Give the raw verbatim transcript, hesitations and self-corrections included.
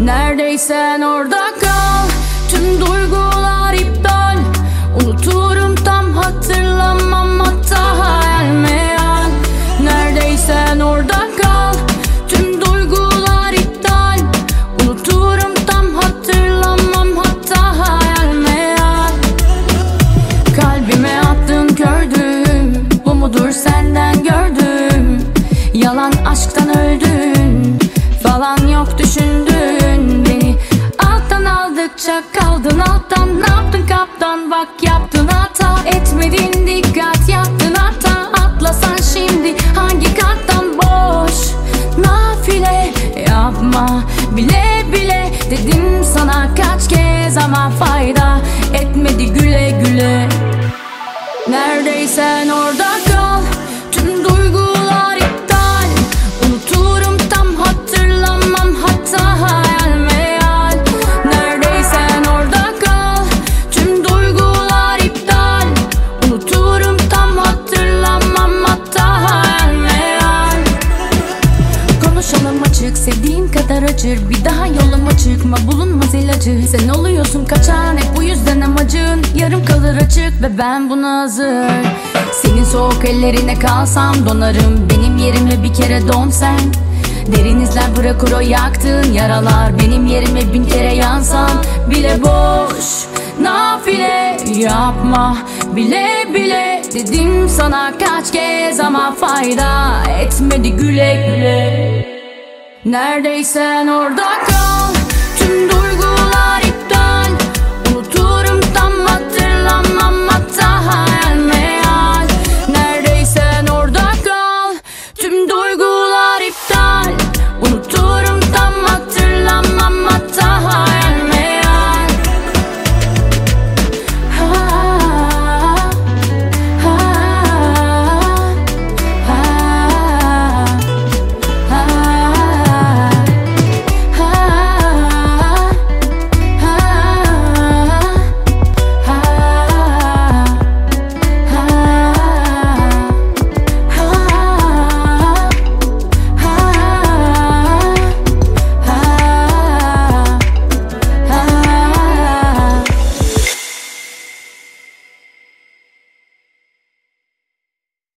Neredeysen orada kal. Tüm duygular iptal. Unuturum tam hatırlamam, hatta hayal meyal. Neredeysen orada kal. Tüm duygular iptal. Unuturum tam hatırlamam, hatta hayal meyal. Kalbime attın kördüm. Bu mudur senden gördüm. Yalan aşktan öldün falan yok düşündün beni. Alttan aldıkça kaldın alttan. Ne yaptın kaptan, bak yaptın hata. Etmedin dikkat, yaptın hata. Atlasan şimdi hangi kattan? Boş nafile yapma bile bile. Dedim sana kaç kez ama fayda etmedi, güle güle. Neredeysen orada kal. Tüm duygular iptal. Unuturum tam hatırlamam, hatta hayal meyal. Neredeysen orada kal. Tüm duygular iptal. Unuturum tam hatırlamam, hatta hayal meyal. Konuşalım açık, sevdiğin kadar acır. Bir daha yoluma çıkma, bulunmaz ilacı. Sen oluyorsun kaçan, hep bu yüzden amacın. Yarım kalır açık ve ben buna hazır. Senin soğuk ellerine kalsam donarım. Benim yerime bir kere don sen. Derin izler bırakır o yaktığın yaralar. Benim yerime bin kere yansan bile boş nafile yapma bile bile. Dedim sana kaç kez ama fayda etmedi, güle güle. Neredeysen orada kal. Tüm duygular iptal. Unuturum tam hatırlamam, hatta hayal meyal. Neredeysen orada kal. Tüm duygular